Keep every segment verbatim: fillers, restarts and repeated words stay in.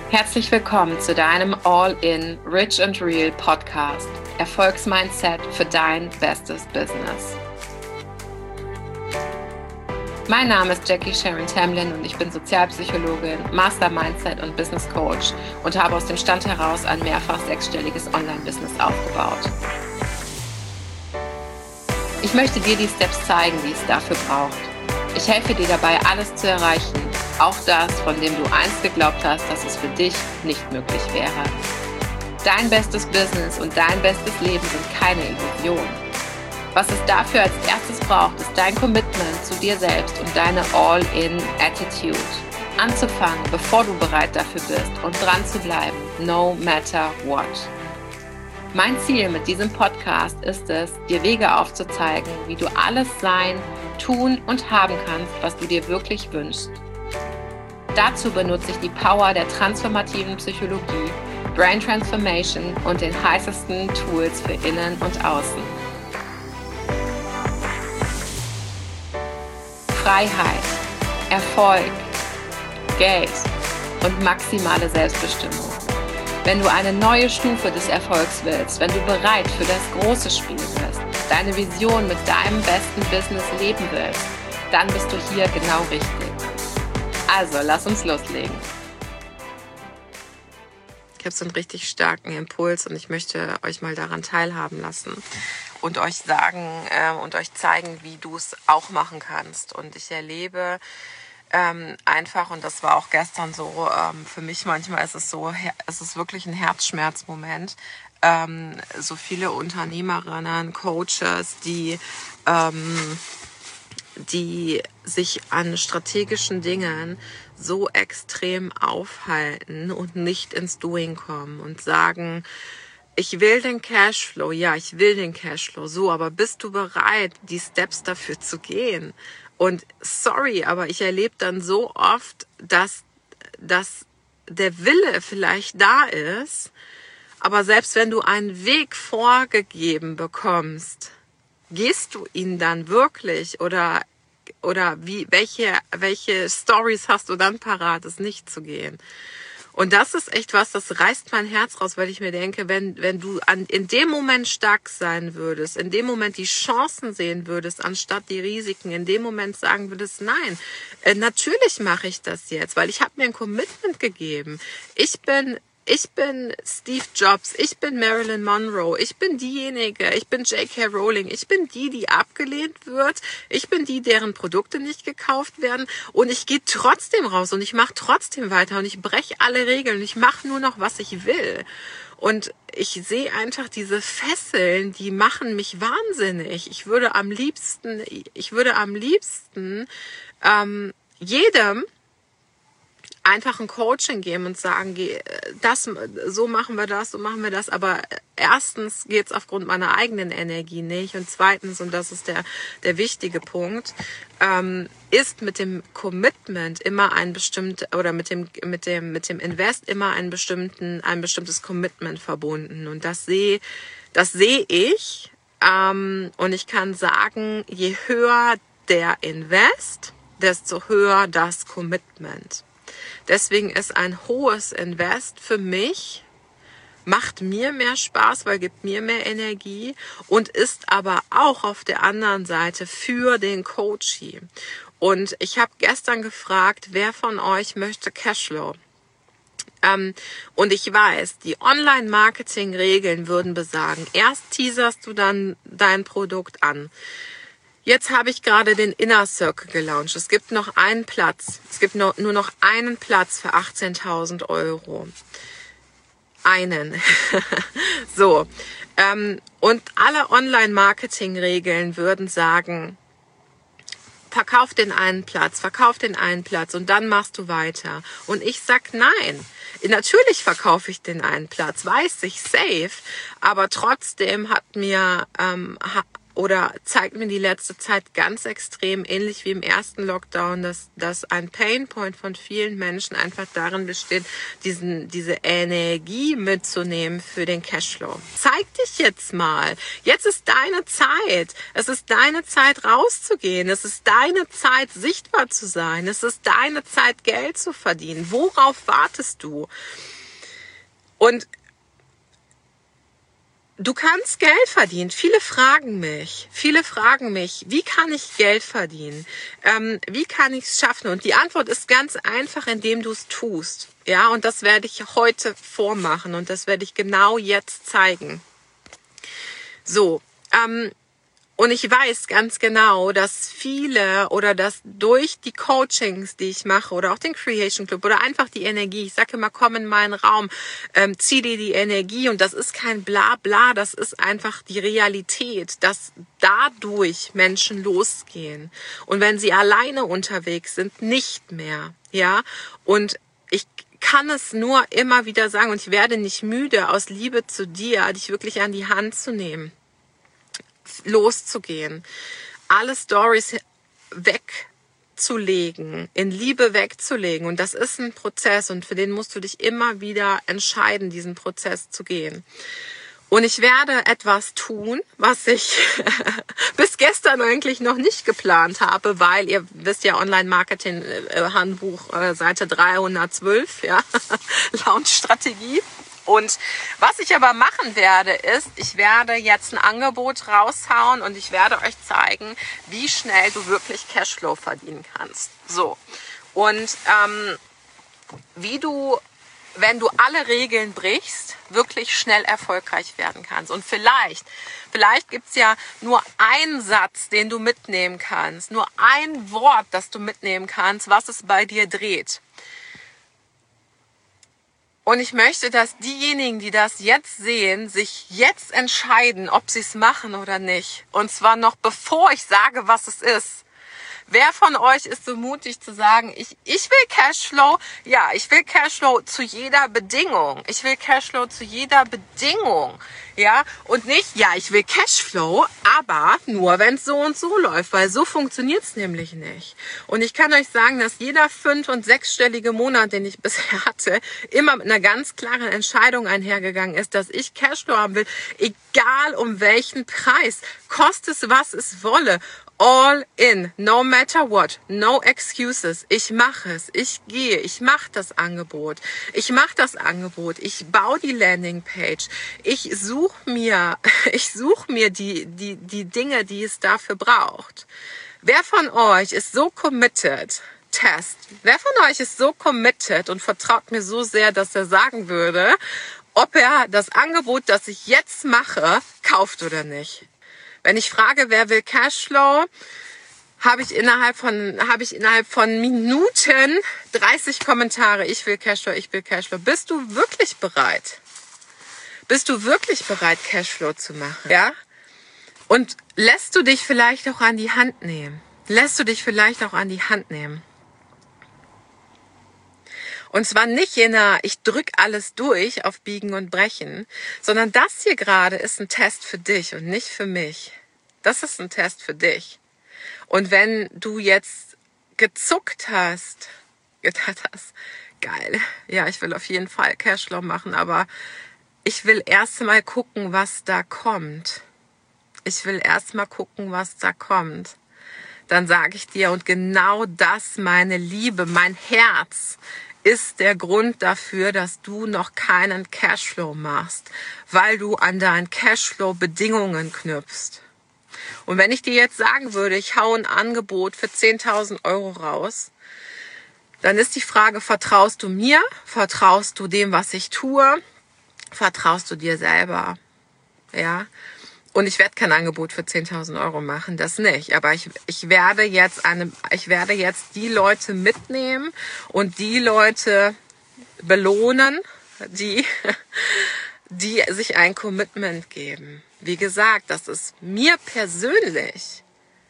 Herzlich willkommen zu deinem All-in Rich and Real Podcast. Erfolgsmindset für dein bestes Business. Mein Name ist Jackie Sharon Tamlin und ich bin Sozialpsychologin, Master Mindset und Business Coach und habe aus dem Stand heraus ein mehrfach sechsstelliges Online-Business aufgebaut. Ich möchte dir die Steps zeigen, die es dafür braucht. Ich helfe dir dabei, alles zu erreichen, auch das, von dem du einst geglaubt hast, dass es für dich nicht möglich wäre. Dein bestes Business und dein bestes Leben sind keine Illusion. Was es dafür als erstes braucht, ist dein Commitment zu dir selbst und deine All-in-Attitude. Anzufangen, bevor du bereit dafür bist und dran zu bleiben, no matter what. Mein Ziel mit diesem Podcast ist es, dir Wege aufzuzeigen, wie du alles sein, tun und haben kannst, was du dir wirklich wünschst. Dazu benutze ich die Power der transformativen Psychologie, Brain Transformation und den heißesten Tools für Innen und Außen. Freiheit, Erfolg, Geld und maximale Selbstbestimmung. Wenn du eine neue Stufe des Erfolgs willst, wenn du bereit für das große Spiel bist, deine Vision mit deinem besten Business leben willst, dann bist du hier genau richtig. Also, lass uns loslegen. Ich habe so einen richtig starken Impuls und ich möchte euch mal daran teilhaben lassen und euch sagen äh, und euch zeigen, wie du es auch machen kannst. Und ich erlebe ähm, einfach, und das war auch gestern so, ähm, für mich manchmal ist es so, es ist wirklich ein Herzschmerzmoment, ähm, so viele Unternehmerinnen, Coaches, die ähm, die sich an strategischen Dingen so extrem aufhalten und nicht ins Doing kommen und sagen, ich will den Cashflow, ja, ich will den Cashflow, so, aber bist du bereit, die Steps dafür zu gehen? Und sorry, aber ich erlebe dann so oft, dass, dass der Wille vielleicht da ist, aber selbst wenn du einen Weg vorgegeben bekommst, gehst du ihn dann wirklich oder oder wie welche welche Stories hast du dann parat, es nicht zu gehen? Und das ist echt was, das reißt mein Herz raus, weil ich mir denke, wenn wenn du an in dem Moment stark sein würdest, in dem Moment die Chancen sehen würdest, anstatt die Risiken, in dem Moment sagen würdest, nein, äh, natürlich mache ich das jetzt, weil ich habe mir ein Commitment gegeben. Ich bin Ich bin Steve Jobs, ich bin Marilyn Monroe, ich bin diejenige, ich bin J K Rowling, ich bin die, die abgelehnt wird, ich bin die, deren Produkte nicht gekauft werden und ich gehe trotzdem raus und ich mache trotzdem weiter und ich breche alle Regeln, ich mache nur noch, was ich will. Und ich sehe einfach diese Fesseln, die machen mich wahnsinnig. Ich würde am liebsten, ich würde am liebsten ähm, jedem einfach ein Coaching geben und sagen, das, so machen wir das, so machen wir das. Aber erstens geht es aufgrund meiner eigenen Energie nicht. Und zweitens, und das ist der, der wichtige Punkt, ähm, ist mit dem Commitment immer ein bestimmt oder mit dem, mit dem, mit dem Invest immer ein bestimmten, ein bestimmtes Commitment verbunden. Und das sehe, das sehe ich. Ähm, und ich kann sagen, je höher der Invest, desto höher das Commitment. Deswegen ist ein hohes Invest für mich, macht mir mehr Spaß, weil gibt mir mehr Energie und ist aber auch auf der anderen Seite für den Coachee. Und ich habe gestern gefragt, wer von euch möchte Cashflow? Ähm, und ich weiß, die Online-Marketing-Regeln würden besagen, erst teaserst du dann dein Produkt an. Jetzt habe ich gerade den Inner Circle gelauncht. Es gibt noch einen Platz. Es gibt noch, nur noch einen Platz für achtzehntausend Euro. Einen. So. Ähm, und alle Online-Marketing-Regeln würden sagen, verkauf den einen Platz, verkauf den einen Platz und dann machst du weiter. Und ich sag nein. Natürlich verkaufe ich den einen Platz, weiß ich, safe. Aber trotzdem hat mir... Ähm, ha, oder zeigt mir die letzte Zeit ganz extrem, ähnlich wie im ersten Lockdown, dass, dass ein Painpoint von vielen Menschen einfach darin besteht, diesen, diese Energie mitzunehmen für den Cashflow. Zeig dich jetzt mal. Jetzt ist deine Zeit. Es ist deine Zeit, rauszugehen. Es ist deine Zeit, sichtbar zu sein. Es ist deine Zeit, Geld zu verdienen. Worauf wartest du? Und du kannst Geld verdienen. Viele fragen mich, viele fragen mich, wie kann ich Geld verdienen? Ähm, wie kann ich es schaffen? Und die Antwort ist ganz einfach, indem du es tust. Ja, und das werde ich heute vormachen und das werde ich genau jetzt zeigen. So, ähm, und ich weiß ganz genau, dass viele oder dass durch die Coachings, die ich mache oder auch den Creation Club oder einfach die Energie, ich sage immer, komm in meinen Raum, ähm, zieh dir die Energie und das ist kein Blabla, das ist einfach die Realität, dass dadurch Menschen losgehen und wenn sie alleine unterwegs sind, nicht mehr, ja, und ich kann es nur immer wieder sagen und ich werde nicht müde, aus Liebe zu dir, dich wirklich an die Hand zu nehmen, loszugehen, alle Stories wegzulegen, in Liebe wegzulegen. Und das ist ein Prozess und für den musst du dich immer wieder entscheiden, diesen Prozess zu gehen. Und ich werde etwas tun, was ich bis gestern eigentlich noch nicht geplant habe, weil ihr wisst ja, Online-Marketing-Handbuch, äh, Seite dreihundertzwölf, ja, Launch-Strategie. Und was ich aber machen werde, ist, ich werde jetzt ein Angebot raushauen und ich werde euch zeigen, wie schnell du wirklich Cashflow verdienen kannst. So, und ähm, wie du, wenn du alle Regeln brichst, wirklich schnell erfolgreich werden kannst. Und vielleicht, vielleicht gibt's ja nur einen Satz, den du mitnehmen kannst, nur ein Wort, das du mitnehmen kannst, was es bei dir dreht. Und ich möchte, dass diejenigen, die das jetzt sehen, sich jetzt entscheiden, ob sie es machen oder nicht. Und zwar noch bevor ich sage, was es ist. Wer von euch ist so mutig zu sagen, ich, ich will Cashflow? Ja, ich will Cashflow zu jeder Bedingung. Ich will Cashflow zu jeder Bedingung. Ja, und nicht, ja, ich will Cashflow, aber nur, wenn es so und so läuft, weil so funktioniert es nämlich nicht. Und ich kann euch sagen, dass jeder fünf- und sechsstellige Monat, den ich bisher hatte, immer mit einer ganz klaren Entscheidung einhergegangen ist, dass ich Cashflow haben will, egal um welchen Preis, koste es, was es wolle. All in, no matter what, no excuses. Ich mache es, ich gehe, ich mache das Angebot. Ich mache das Angebot, ich baue die Landingpage. Ich suche mir, ich suche mir die, die, die Dinge, die es dafür braucht. Wer von euch ist so committed? Test. Wer von euch ist so committed und vertraut mir so sehr, dass er sagen würde, ob er das Angebot, das ich jetzt mache, kauft oder nicht? Wenn ich frage, wer will Cashflow, habe ich innerhalb von habe ich innerhalb von Minuten dreißig Kommentare. Ich will Cashflow, ich will Cashflow. Bist du wirklich bereit? Bist du wirklich bereit, Cashflow zu machen? Ja? Und lässt du dich vielleicht auch an die Hand nehmen? Lässt du dich vielleicht auch an die Hand nehmen? Und zwar nicht in einer, ich drück alles durch auf Biegen und Brechen, sondern das hier gerade ist ein Test für dich und nicht für mich. Das ist ein Test für dich. Und wenn du jetzt gezuckt hast, gedacht hast, geil, ja, ich will auf jeden Fall Cashflow machen, aber ich will erst mal gucken, was da kommt. Ich will erst mal gucken, was da kommt. Dann sage ich dir, und genau das, meine Liebe, mein Herz, ist der Grund dafür, dass du noch keinen Cashflow machst, weil du an deinen Cashflow-Bedingungen knüpfst. Und wenn ich dir jetzt sagen würde, ich hau ein Angebot für zehntausend Euro raus, dann ist die Frage, vertraust du mir? Vertraust du dem, was ich tue? Vertraust du dir selber? Ja. Und ich werde kein Angebot für zehntausend Euro machen, das nicht. Aber ich, ich werde jetzt eine, ich werde jetzt die Leute mitnehmen und die Leute belohnen, die, die sich ein Commitment geben. Wie gesagt, das ist mir persönlich,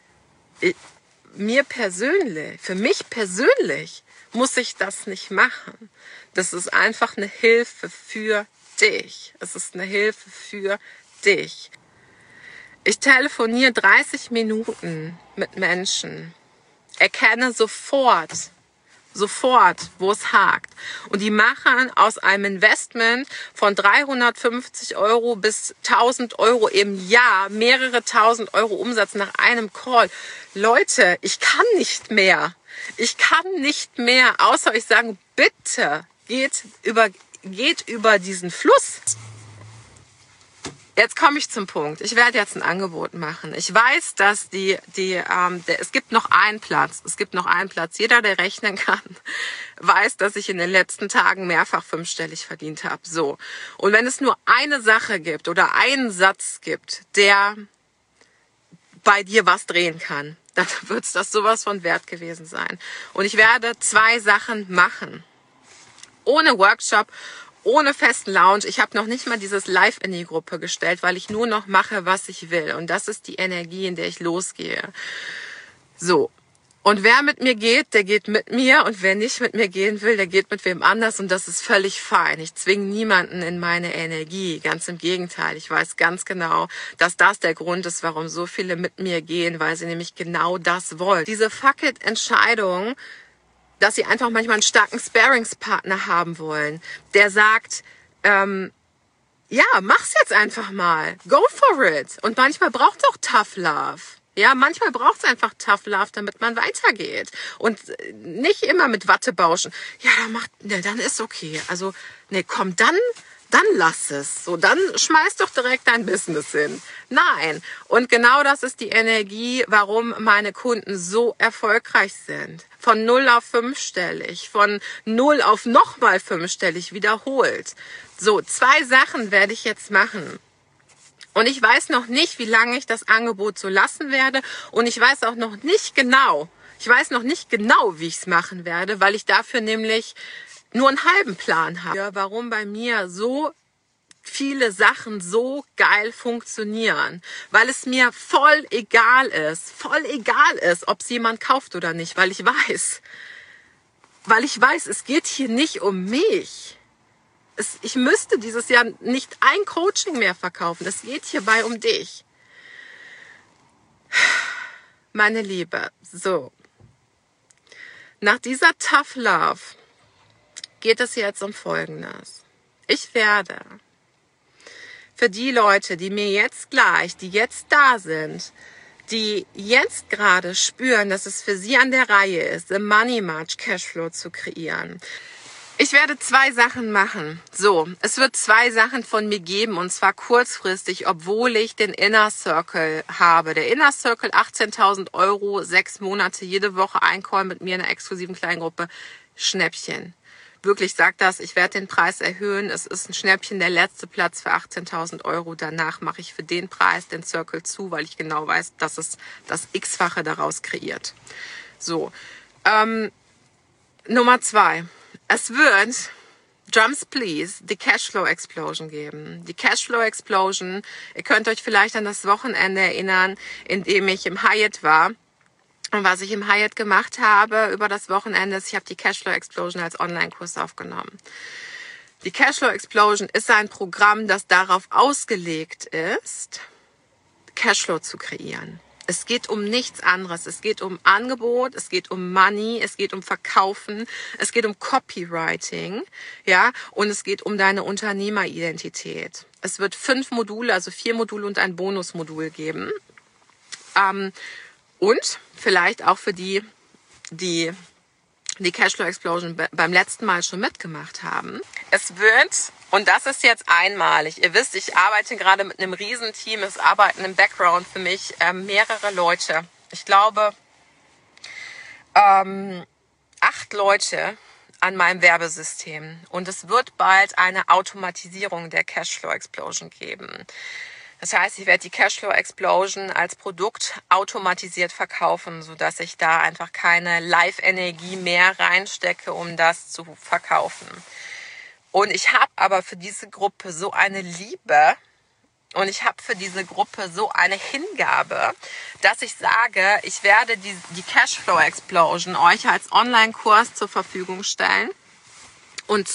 mir persönlich, für mich persönlich muss ich das nicht machen. Das ist einfach eine Hilfe für dich. Es ist eine Hilfe für dich. Ich telefoniere dreißig Minuten mit Menschen, erkenne sofort, sofort, wo es hakt. Und die machen aus einem Investment von dreihundertfünfzig Euro bis tausend Euro im Jahr mehrere tausend Euro Umsatz nach einem Call. Leute, ich kann nicht mehr. Ich kann nicht mehr, außer euch sagen, bitte geht über, geht über diesen Fluss. Jetzt komme ich zum Punkt. Ich werde jetzt ein Angebot machen. Ich weiß, dass die, die, ähm, der, es gibt noch einen Platz. Es gibt noch einen Platz. Jeder, der rechnen kann, weiß, dass ich in den letzten Tagen mehrfach fünfstellig verdient habe. So. Und wenn es nur eine Sache gibt oder einen Satz gibt, der bei dir was drehen kann, dann wird es das sowas von wert gewesen sein. Und ich werde zwei Sachen machen. Ohne Workshop, ohne festen Lounge. Ich habe noch nicht mal dieses Live in die Gruppe gestellt, weil ich nur noch mache, was ich will. Und das ist die Energie, in der ich losgehe. So. Und wer mit mir geht, der geht mit mir. Und wer nicht mit mir gehen will, der geht mit wem anders. Und das ist völlig fein. Ich zwinge niemanden in meine Energie. Ganz im Gegenteil. Ich weiß ganz genau, dass das der Grund ist, warum so viele mit mir gehen, weil sie nämlich genau das wollen. Diese Fuck-it-Entscheidung, dass sie einfach manchmal einen starken Sparringspartner haben wollen, der sagt, ähm, ja, mach's jetzt einfach mal, go for it. Und manchmal braucht's auch Tough Love. Ja, manchmal braucht's einfach Tough Love, damit man weitergeht. Und nicht immer mit Wattebauschen. Ja, dann macht, ne, dann ist okay. Also, ne, komm, dann, dann lass es. So, dann schmeiß doch direkt dein Business hin. Nein. Und genau das ist die Energie, warum meine Kunden so erfolgreich sind. Von null auf fünfstellig, von null auf nochmal fünfstellig wiederholt. So, zwei Sachen werde ich jetzt machen. Und ich weiß noch nicht, wie lange ich das Angebot so lassen werde. Und ich weiß auch noch nicht genau, ich weiß noch nicht genau, wie ich es machen werde, weil ich dafür nämlich nur einen halben Plan habe. Ja, warum bei mir so viele Sachen so geil funktionieren, weil es mir voll egal ist, voll egal ist, ob es jemand kauft oder nicht, weil ich weiß, weil ich weiß, es geht hier nicht um mich. Es, ich müsste dieses Jahr nicht ein Coaching mehr verkaufen, es geht hierbei um dich. Meine Liebe, so, nach dieser Tough Love geht es jetzt um Folgendes. Ich werde für die Leute, die mir jetzt gleich, die jetzt da sind, die jetzt gerade spüren, dass es für sie an der Reihe ist, im Money March Cashflow zu kreieren. Ich werde zwei Sachen machen. So, es wird zwei Sachen von mir geben und zwar kurzfristig, obwohl ich den Inner Circle habe. Der Inner Circle, achtzehntausend Euro, sechs Monate, jede Woche ein Call mit mir in einer exklusiven Kleingruppe. Schnäppchen. Wirklich, sag das, ich werde den Preis erhöhen. Es ist ein Schnäppchen, der letzte Platz für achtzehntausend Euro. Danach mache ich für den Preis den Circle zu, weil ich genau weiß, dass es das X-fache daraus kreiert. So, ähm, Nummer zwei. Es wird, Drums Please, die Cashflow Explosion geben. Die Cashflow Explosion, ihr könnt euch vielleicht an das Wochenende erinnern, in dem ich im Hyatt war. Und was ich im Hyatt gemacht habe über das Wochenende ist, ich habe die Cashflow Explosion als Online-Kurs aufgenommen. Die Cashflow Explosion ist ein Programm, das darauf ausgelegt ist, Cashflow zu kreieren. Es geht um nichts anderes. Es geht um Angebot, es geht um Money, es geht um Verkaufen, es geht um Copywriting, ja, und es geht um deine Unternehmeridentität. Es wird fünf Module, also vier Module und ein Bonusmodul geben. Ähm, Und vielleicht auch für die, die die Cashflow Explosion beim letzten Mal schon mitgemacht haben. Es wird, und das ist jetzt einmalig, ihr wisst, ich arbeite gerade mit einem Riesenteam, es arbeiten im Background für mich äh, mehrere Leute. Ich glaube, ähm, acht Leute an meinem Werbesystem. Und es wird bald eine Automatisierung der Cashflow Explosion geben. Das heißt, ich werde die Cashflow Explosion als Produkt automatisiert verkaufen, sodass ich da einfach keine Live-Energie mehr reinstecke, um das zu verkaufen. Und ich habe aber für diese Gruppe so eine Liebe und ich habe für diese Gruppe so eine Hingabe, dass ich sage, ich werde die, die Cashflow Explosion euch als Online-Kurs zur Verfügung stellen und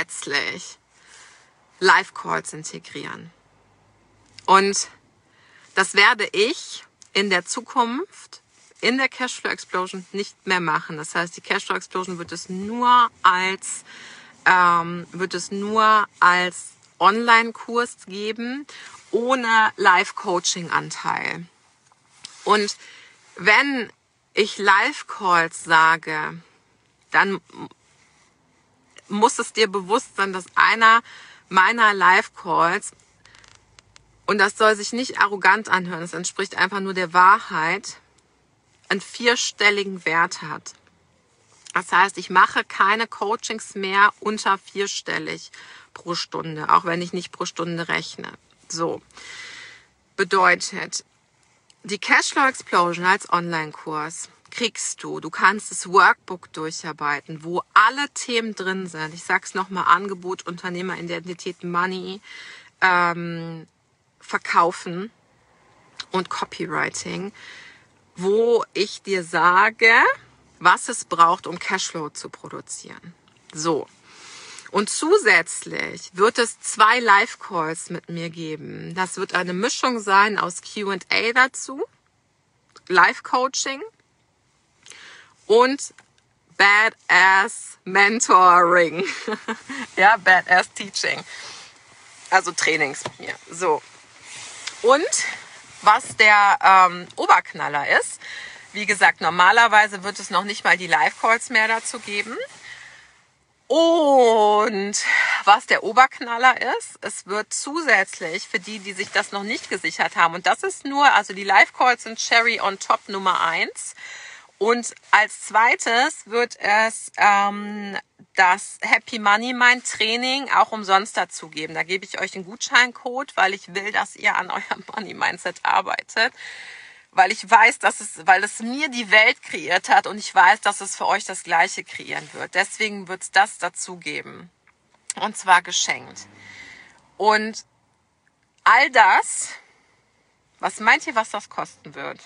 zusätzlich Live-Calls integrieren. Und Das werde ich in der Zukunft in der Cashflow Explosion nicht mehr machen. Das heißt, die Cashflow Explosion wird es nur als ähm, wird es nur als Online-Kurs geben, ohne Live-Coaching-Anteil. Und wenn ich Live-Calls sage, dann muss es dir bewusst sein, dass einer meiner Live-Calls, und das soll sich nicht arrogant anhören, es entspricht einfach nur der Wahrheit, einen vierstelligen Wert hat. Das heißt, ich mache keine Coachings mehr unter vierstellig pro Stunde, auch wenn ich nicht pro Stunde rechne. So, bedeutet, die Cashflow Explosion als Online-Kurs kriegst du. Du kannst das Workbook durcharbeiten, wo alle Themen drin sind. Ich sag's nochmal, Angebot, Unternehmeridentität, Money, ähm, Verkaufen und Copywriting, wo ich dir sage, was es braucht, um Cashflow zu produzieren. So. Und zusätzlich wird es zwei Live-Calls mit mir geben. Das wird eine Mischung sein aus Q and A dazu, Live-Coaching und Badass Mentoring. Ja, Badass Teaching. Also Trainings mit mir. So. Und was der ähm, Oberknaller ist, wie gesagt, normalerweise wird es noch nicht mal die Live-Calls mehr dazu geben. Und was der Oberknaller ist, es wird zusätzlich für die, die sich das noch nicht gesichert haben, und das ist nur, also die Live-Calls sind Cherry on Top Nummer eins. Und als zweites wird es ähm, das Happy Money Mind Training auch umsonst dazu geben. Da gebe ich euch einen Gutscheincode, weil ich will, dass ihr an eurem Money Mindset arbeitet. Weil ich weiß, dass es, weil es mir die Welt kreiert hat und ich weiß, dass es für euch das Gleiche kreieren wird. Deswegen wird es das dazu geben. Und zwar geschenkt. Und all das, was meint ihr, was das kosten wird?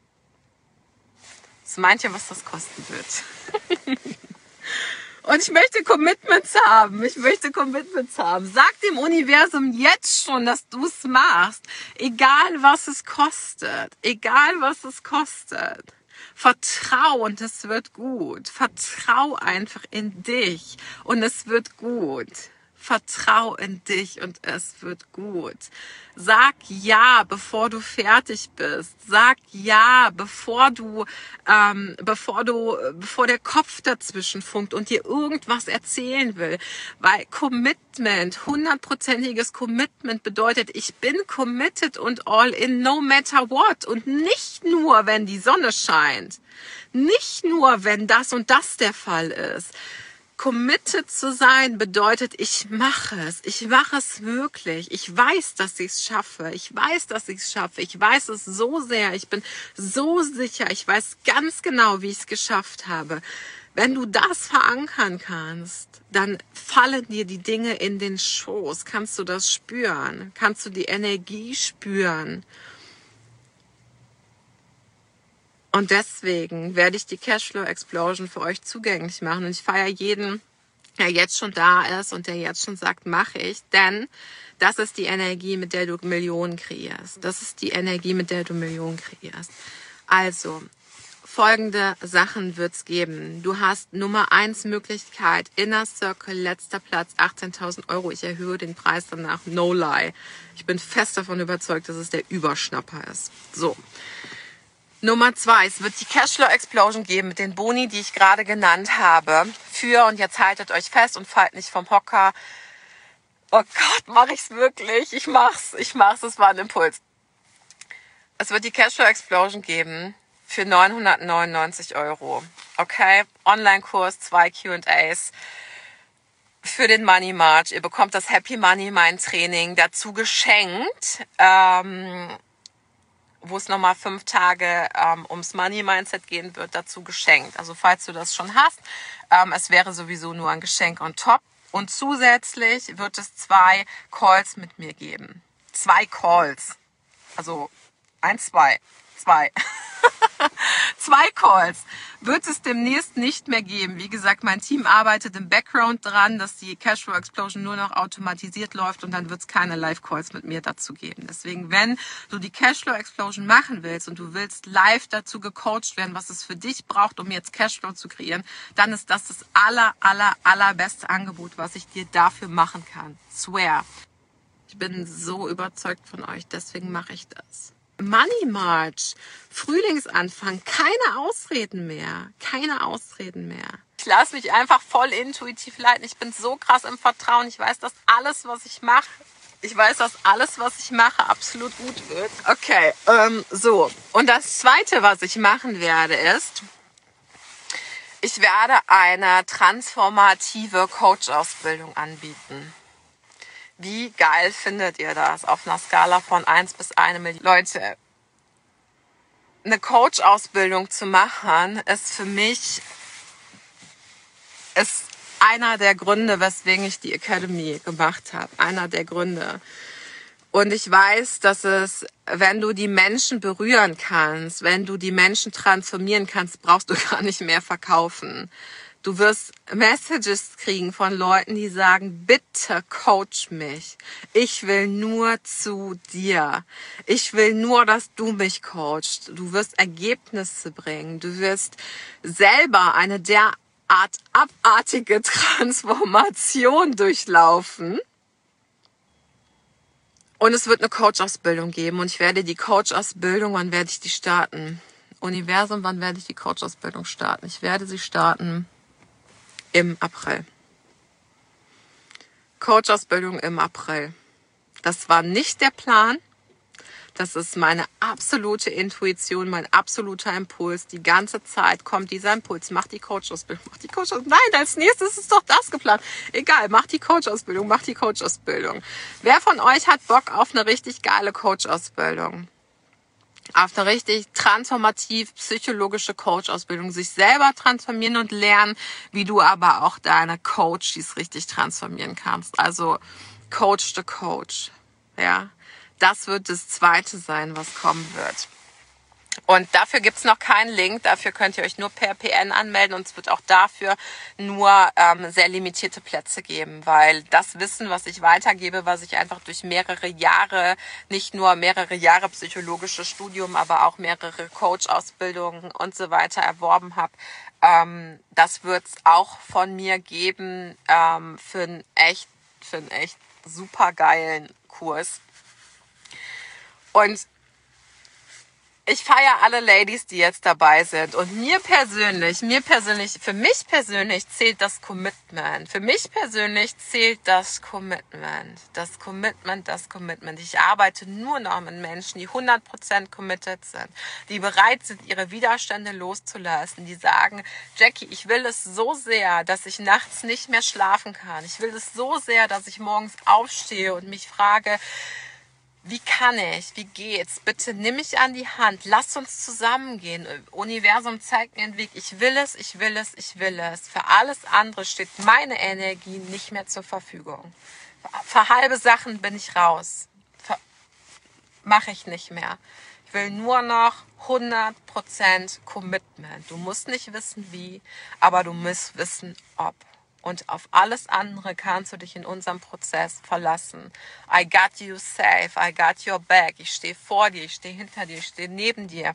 Was meint ihr, was das kosten wird? Und ich möchte Commitments haben. Ich möchte Commitments haben. Sag dem Universum jetzt schon, dass du es machst. Egal, was es kostet. Egal, was es kostet. Vertrau und es wird gut. Vertrau einfach in dich und es wird gut. Vertrau in dich und es wird gut. Sag ja, bevor du fertig bist. Sag ja, bevor du, ähm, bevor du, bevor der Kopf dazwischen funkt und dir irgendwas erzählen will. Weil Commitment, hundertprozentiges Commitment bedeutet, ich bin committed und all in, no matter what. Und nicht nur, wenn die Sonne scheint. Nicht nur, wenn das und das der Fall ist. Committed zu sein bedeutet, ich mache es. Ich mache es wirklich. Ich weiß, dass ich es schaffe. Ich weiß, dass ich es schaffe. Ich weiß es so sehr. Ich bin so sicher. Ich weiß ganz genau, wie ich es geschafft habe. Wenn du das verankern kannst, dann fallen dir die Dinge in den Schoß. Kannst du das spüren? Kannst du die Energie spüren? Und deswegen werde ich die Cashflow Explosion für euch zugänglich machen. Und ich feiere jeden, der jetzt schon da ist und der jetzt schon sagt, mache ich. Denn das ist die Energie, mit der du Millionen kreierst. Das ist die Energie, mit der du Millionen kreierst. Also, folgende Sachen wird's geben. Du hast Nummer eins Möglichkeit, Inner Circle, letzter Platz, achtzehntausend Euro. Ich erhöhe den Preis danach, no lie. Ich bin fest davon überzeugt, dass es der Überschnapper ist. So. Nummer zwei, es wird die Cashflow Explosion geben mit den Boni, die ich gerade genannt habe. Für, und jetzt haltet euch fest und fallt nicht vom Hocker. Oh Gott, mache ich's wirklich? Ich mach's, ich mach's, es war ein Impuls. Es wird die Cashflow Explosion geben für neunhundertneunundneunzig Euro. Okay, Online-Kurs, zwei Q and A's für den Money March. Ihr bekommt das Happy Money Mind Training dazu geschenkt. Ähm... wo es nochmal fünf Tage ähm, ums Money Mindset gehen wird, dazu geschenkt. Also falls du das schon hast, ähm, es wäre sowieso nur ein Geschenk on top. Und zusätzlich wird es zwei Calls mit mir geben. Zwei Calls. Also eins, zwei, zwei. Zwei Calls wird es demnächst nicht mehr geben. Wie gesagt, mein Team arbeitet im Background dran, dass die Cashflow Explosion nur noch automatisiert läuft und dann wird es keine Live-Calls mit mir dazu geben. Deswegen, wenn du die Cashflow Explosion machen willst und du willst live dazu gecoacht werden, was es für dich braucht, um jetzt Cashflow zu kreieren, dann ist das das aller, aller, allerbeste Angebot, was ich dir dafür machen kann. Swear. Ich bin so überzeugt von euch, deswegen mache ich das. Money March, Frühlingsanfang, keine Ausreden mehr, keine Ausreden mehr. Ich lasse mich einfach voll intuitiv leiten. Ich bin so krass im Vertrauen. Ich weiß, dass alles, was ich mache, ich weiß, dass alles, was ich mache, absolut gut wird. Okay, ähm, so. Und das Zweite, was ich machen werde, ist, ich werde eine transformative Coach-Ausbildung anbieten. Wie geil findet ihr das auf einer Skala von eins bis eine Million? Leute, eine Coach-Ausbildung zu machen, ist für mich ist einer der Gründe, weswegen ich die Academy gemacht habe. Einer der Gründe. Und ich weiß, dass es, wenn du die Menschen berühren kannst, wenn du die Menschen transformieren kannst, brauchst du gar nicht mehr verkaufen. Du wirst Messages kriegen von Leuten, die sagen, bitte coach mich. Ich will nur zu dir. Ich will nur, dass du mich coachst. Du wirst Ergebnisse bringen. Du wirst selber eine derart abartige Transformation durchlaufen. Und es wird eine Coach-Ausbildung geben. Und ich werde die Coach-Ausbildung, wann werde ich die starten? Universum, wann werde ich die Coach-Ausbildung starten? Ich werde sie starten im April. Coach-Ausbildung im April. Das war nicht der Plan. Das ist meine absolute Intuition, mein absoluter Impuls. Die ganze Zeit kommt dieser Impuls. Mach die Coach-Ausbildung, mach die Coach-Ausbildung. Nein, als nächstes ist doch das geplant. Egal, mach die Coach-Ausbildung, mach die Coach-Ausbildung. Wer von euch hat Bock auf eine richtig geile Coach-Ausbildung? Auf eine richtig transformativ psychologische Coach-Ausbildung, sich selber transformieren und lernen, wie du aber auch deine Coaches richtig transformieren kannst. Also Coach the Coach, ja. Das wird das Zweite sein, was kommen wird. Und dafür gibt's noch keinen Link, dafür könnt ihr euch nur per P N anmelden und es wird auch dafür nur ähm, sehr limitierte Plätze geben, weil das Wissen, was ich weitergebe, was ich einfach durch mehrere Jahre, nicht nur mehrere Jahre psychologisches Studium, aber auch mehrere Coach-Ausbildungen und so weiter erworben habe, ähm, das wird's auch von mir geben ähm, für einen echt, für einen echt supergeilen Kurs. Und ich feiere alle Ladies, die jetzt dabei sind. Und mir persönlich, mir persönlich, für mich persönlich zählt das Commitment. Für mich persönlich zählt das Commitment. Das Commitment, das Commitment. Ich arbeite nur noch mit Menschen, die hundert Prozent committed sind. Die bereit sind, ihre Widerstände loszulassen. Die sagen, Jackie, ich will es so sehr, dass ich nachts nicht mehr schlafen kann. Ich will es so sehr, dass ich morgens aufstehe und mich frage, wie kann ich? Wie geht's? Bitte nimm mich an die Hand. Lass uns zusammengehen. Universum zeigt mir einen Weg. Ich will es, ich will es, ich will es. Für alles andere steht meine Energie nicht mehr zur Verfügung. Für halbe Sachen bin ich raus. Mache ich nicht mehr. Ich will nur noch hundert Prozent Commitment. Du musst nicht wissen wie, aber du musst wissen ob. Und auf alles andere kannst du dich in unserem Prozess verlassen. I got you safe, I got your back. Ich stehe vor dir, ich stehe hinter dir, ich stehe neben dir.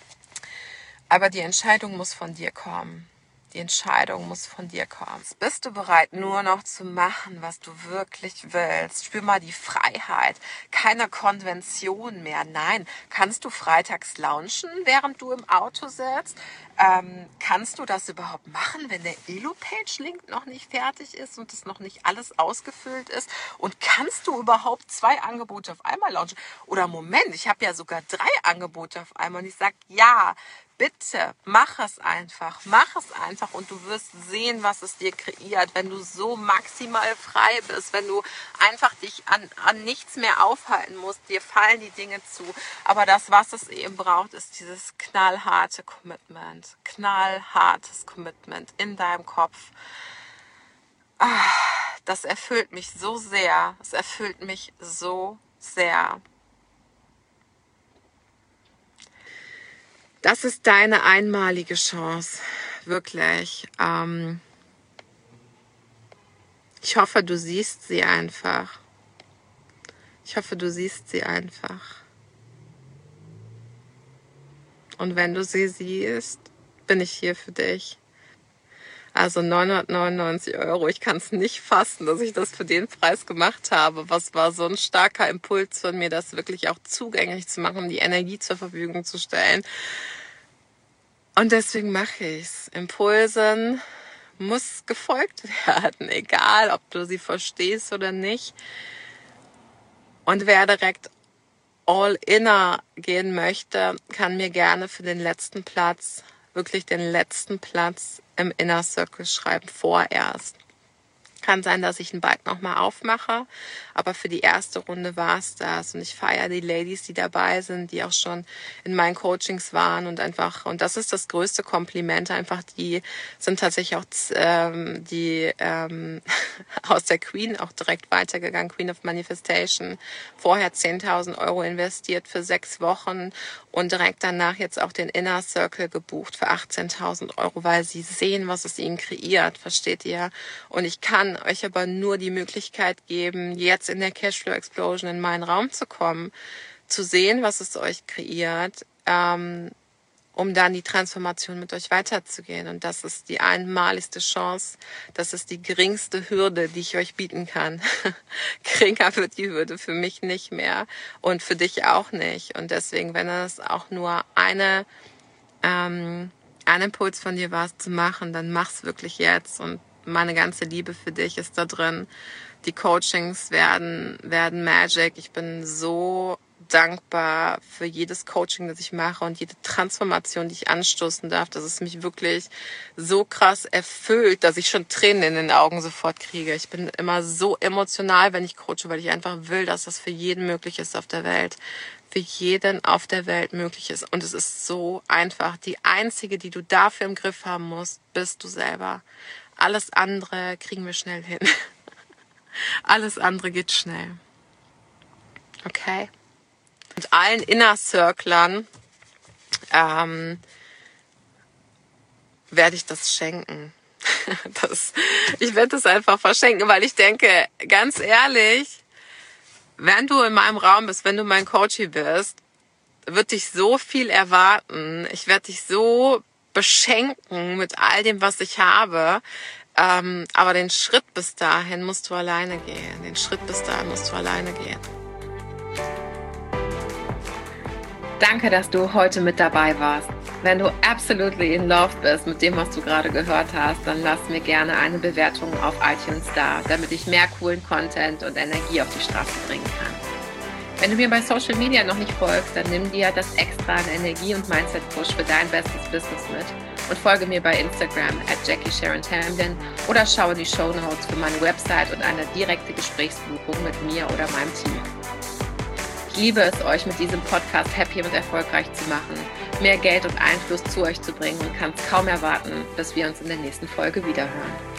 Aber die Entscheidung muss von dir kommen. Die Entscheidung muss von dir kommen. Bist du bereit, nur noch zu machen, was du wirklich willst? Spür mal die Freiheit. Keine Konvention mehr. Nein. Kannst du freitags launchen, während du im Auto sitzt? Ähm, kannst du das überhaupt machen, wenn der Elo-Page-Link noch nicht fertig ist und es noch nicht alles ausgefüllt ist? Und kannst du überhaupt zwei Angebote auf einmal launchen? Oder Moment, ich habe ja sogar drei Angebote auf einmal und ich sage, ja, bitte, mach es einfach, mach es einfach und du wirst sehen, was es dir kreiert, wenn du so maximal frei bist, wenn du einfach dich an, an nichts mehr aufhalten musst, dir fallen die Dinge zu. Aber das, was es eben braucht, ist dieses knallharte Commitment, knallhartes Commitment in deinem Kopf. Das erfüllt mich so sehr, es erfüllt mich so sehr. Das ist deine einmalige Chance, wirklich. Ähm ich hoffe, du siehst sie einfach. Ich hoffe, du siehst sie einfach. Und wenn du sie siehst, bin ich hier für dich. Also neunhundertneunundneunzig Euro. Ich kann es nicht fassen, dass ich das für den Preis gemacht habe. Was war so ein starker Impuls von mir, das wirklich auch zugänglich zu machen, die Energie zur Verfügung zu stellen. Und deswegen mache ich es. Impulsen muss gefolgt werden, egal ob du sie verstehst oder nicht. Und wer direkt all-inner gehen möchte, kann mir gerne für den letzten Platz, wirklich den letzten Platz im Inner Circle schreiben, vorerst. Kann sein, dass ich einen Bike nochmal aufmache, aber für die erste Runde war es das. Und ich feiere die Ladies, die dabei sind, die auch schon in meinen Coachings waren und einfach, und das ist das größte Kompliment, einfach die sind tatsächlich auch ähm, die ähm, aus der Queen auch direkt weitergegangen, Queen of Manifestation, vorher zehntausend Euro investiert für sechs Wochen und direkt danach jetzt auch den Inner Circle gebucht für achtzehntausend Euro, weil sie sehen, was es ihnen kreiert, versteht ihr? Und ich kann euch aber nur die Möglichkeit geben, jetzt in der Cashflow Explosion in meinen Raum zu kommen, zu sehen, was es euch kreiert, ähm, um dann die Transformation mit euch weiterzugehen. Und das ist die einmaligste Chance, das ist die geringste Hürde, die ich euch bieten kann. Geringer wird die Hürde für mich nicht mehr und für dich auch nicht. Und deswegen, wenn es auch nur eine, ähm, ein Impuls von dir war, es zu machen, dann mach's wirklich jetzt. Und meine ganze Liebe für dich ist da drin. Die Coachings werden, werden Magic. Ich bin so dankbar für jedes Coaching, das ich mache und jede Transformation, die ich anstoßen darf, dass es mich wirklich so krass erfüllt, dass ich schon Tränen in den Augen sofort kriege. Ich bin immer so emotional, wenn ich coache, weil ich einfach will, dass das für jeden möglich ist auf der Welt. Für jeden auf der Welt möglich ist. Und es ist so einfach. Die einzige, die du dafür im Griff haben musst, bist du selber. Alles andere kriegen wir schnell hin. Alles andere geht schnell. Okay? Und allen Inner Circlern ähm, werde ich das schenken. das, ich werde das einfach verschenken, weil ich denke, ganz ehrlich, wenn du in meinem Raum bist, wenn du mein Coachie bist, wird dich so viel erwarten. Ich werde dich so beschenken mit all dem, was ich habe. Ähm, aber den Schritt bis dahin musst du alleine gehen. Den Schritt bis dahin musst du alleine gehen. Danke, dass du heute mit dabei warst. Wenn du absolutely in love bist mit dem, was du gerade gehört hast, dann lass mir gerne eine Bewertung auf iTunes da, damit ich mehr coolen Content und Energie auf die Straße bringen kann. Wenn du mir bei Social Media noch nicht folgst, dann nimm dir das extra an Energie und Mindset Push für dein bestes Business mit und folge mir bei Instagram at Jackie Sharon Tamblyn oder schaue die Shownotes für meine Website und eine direkte Gesprächsbuchung mit mir oder meinem Team. Ich liebe es, euch mit diesem Podcast happy und erfolgreich zu machen, mehr Geld und Einfluss zu euch zu bringen und kann es kaum erwarten, bis wir uns in der nächsten Folge wiederhören.